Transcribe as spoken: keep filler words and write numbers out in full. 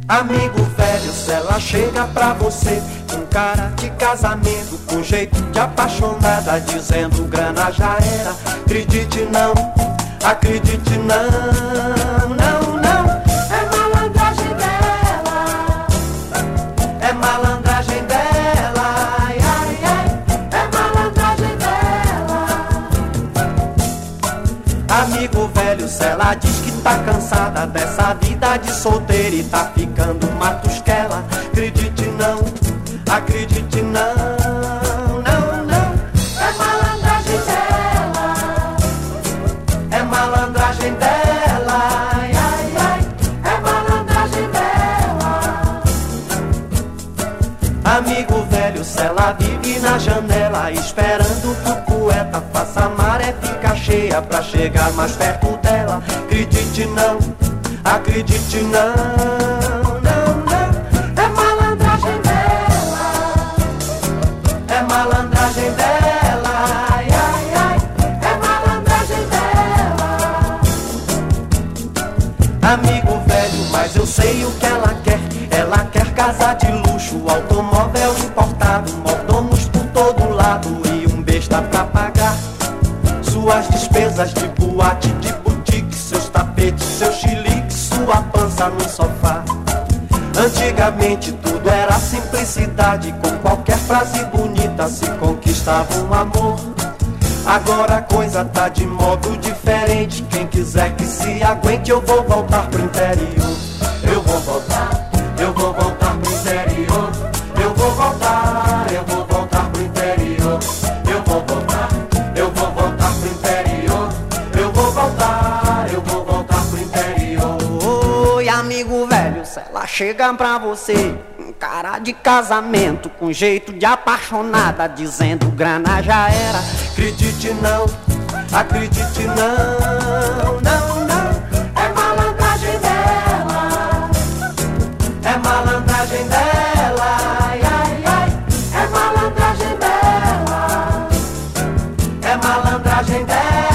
Amigo velho, se ela chega pra você com cara de casamento, com jeito de apaixonada, dizendo grana já era. Acredite não, acredite não, não, não. É malandragem dela, é malandragem dela, ai, ai, ai, é malandragem dela. Amigo velho, se ela diz que tá cansada dessa vida de solteira e tá ficando matusquela, acredite não, acredite não, não, não. É malandragem dela, é malandragem dela, ai, ai, ai, é malandragem dela. Amigo velho, se ela vive na janela esperando que o poeta faça a maré ficar cheia pra chegar mais perto dela, acredite não, acredite não, não, não. É malandragem dela, é malandragem dela, ai, ai, ai, é malandragem dela. Amigo velho, mas eu sei o que ela quer. Ela quer casa de luxo, automóvel importado, mordomos por todo lado e um besta pra pagar suas despesas de boate, de boutique, seus tapetes, seu chilique, sua pança no sofá. Antigamente tudo era simplicidade, com qualquer frase bonita se conquistava um amor. Agora a coisa tá de modo diferente, quem quiser que se aguente, eu vou voltar pro interior. Eu vou voltar, eu vou voltar pro interior. Eu vou voltar, eu vou voltar pro interior. Eu vou voltar, eu vou voltar pro interior. Eu vou voltar, eu vou voltar pro interior. Oi, amigo velho, se ela chega pra você com cara de casamento, com jeito de apaixonada, dizendo grana já era, acredite não, acredite não, não, não. É malandragem dela, é malandragem dela, ai, ai, ai, é malandragem dela, é malandragem dela.